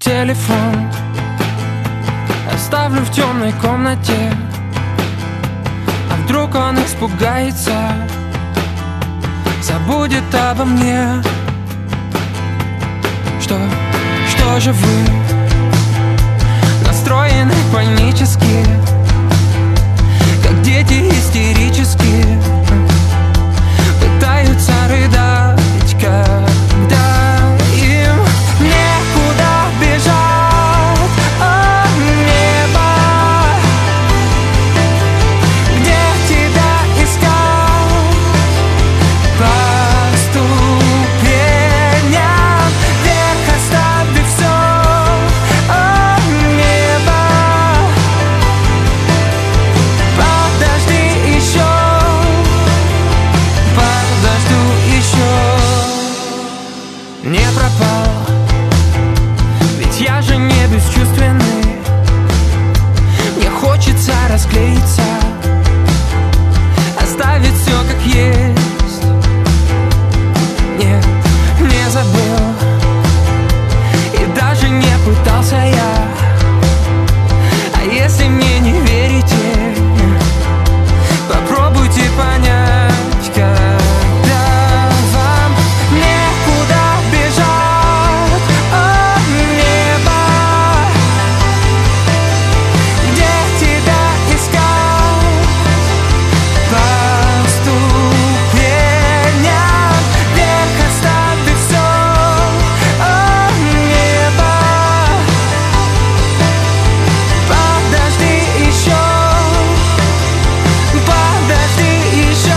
Телефон оставлю в темной комнате, а вдруг он испугается, забудет обо мне. Что же вы настроены панически, как дети истерически пытаются рыдать, когда им некуда бежать. О, небо, где тебя искать? По ступеням вверх оставив все. О, небо, подожди еще, подожду еще. Не пропал, ведь я же не бесчувственный. Мне хочется расклеиться, оставить все как есть. Нет, не забыл, и даже не пытался я. А если мне не верите, попробуйте понять, когда вам некуда бежать. О, небо, где тебя искать? По ступеням вверх оставив все. О, небо, подожди еще, подожди еще.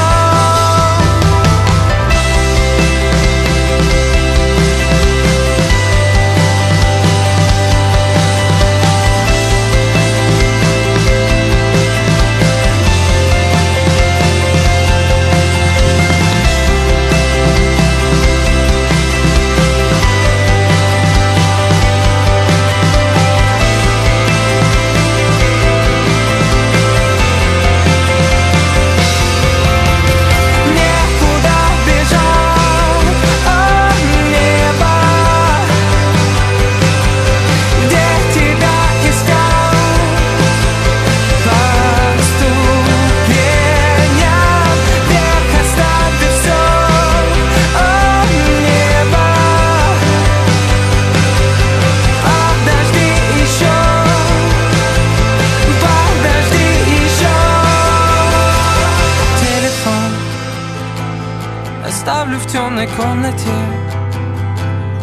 Некуда бежать. О, небо, где тебя искать? По ступеням вверх оставив все. О, небо, подожди еще, подожди еще. Телефон оставлю в темной комнате,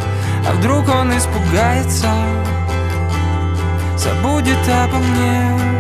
а вдруг он испугается, забудет обо мне.